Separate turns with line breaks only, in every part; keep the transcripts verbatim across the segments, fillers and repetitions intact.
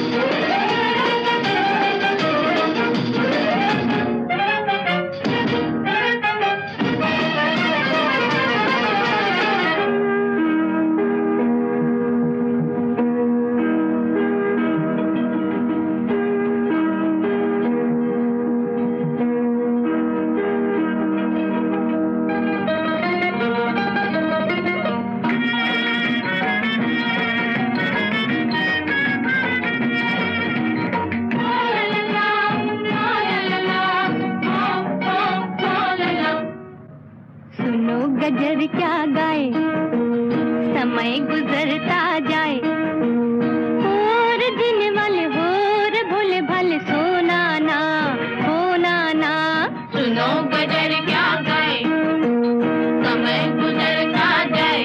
गजर क्या गाए, समय गुजरता जाए, और दिन वाले होर भोले भाले सोना ना होना ना। सुनो गजर क्या गाए, समय गुजरता जाए।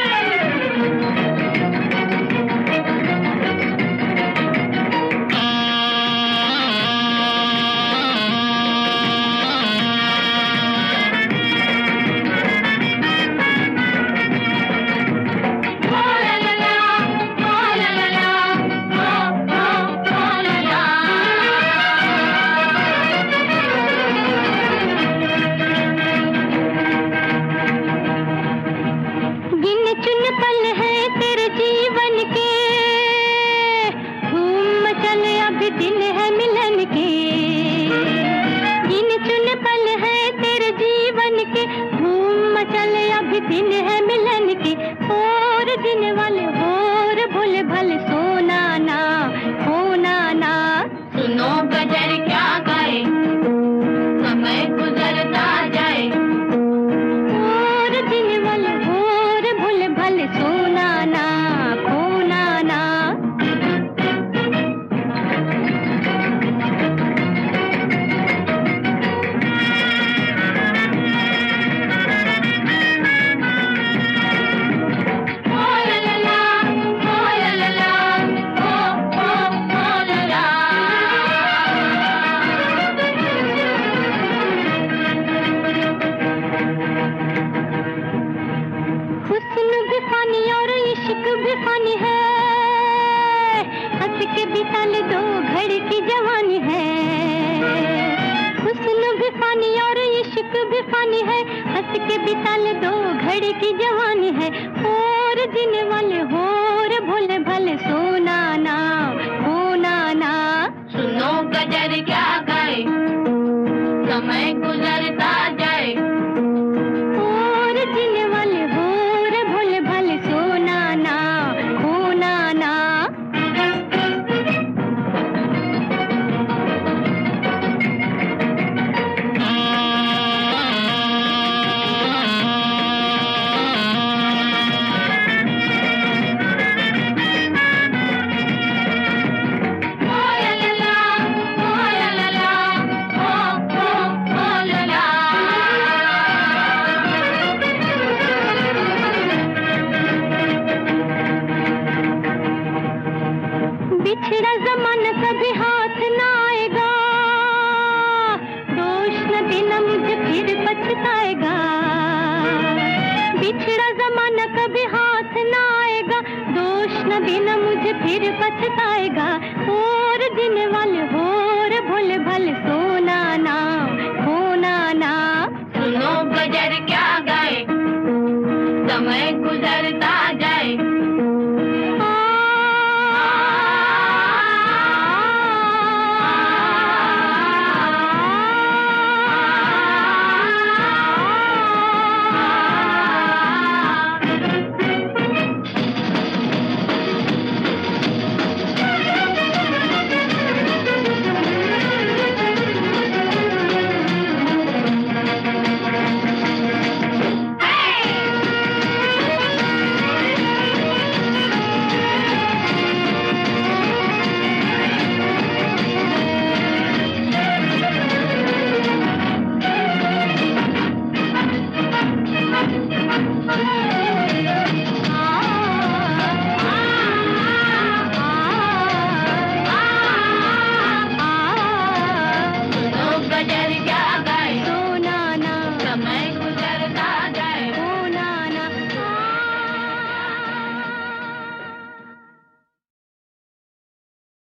दिन है मिलन के, गिन चुन पल है तेरे जीवन के, धूम मचल अभी दिन है मिलन के, और दिन वाले होर भोले भले सोना ना होना ना। सुनो गजर क्या गाए, समय गुजरता जाए, और दिन वाले होर भोले भले सोना ना होना ना। इश्क भी फानी है, हंस के बिता ले दो घड़ी की जवानी है। हुस्न भी फानी और इश्क भी फानी है, हंस के बिता ले दो घड़ी की जवानी है, और दिन वाले होर भोले भले सोना ना होना ना। सुनो गजर क्या गाए, समय गुजरता जाए, और दिन वाले होर भोले भले सोना ना होना ना। बिछड़ा जमाना कभी हाथ ना आएगा, दोष न देना मुझे फिर पछताएगा। बिछड़ा जमाना कभी हाथ ना आएगा, दोष न देना मुझे फिर पछताएगा, और दिन वाले होर भोले भले सोना ना होना ना। सुनो गजर क्या गाए, समय गुजरता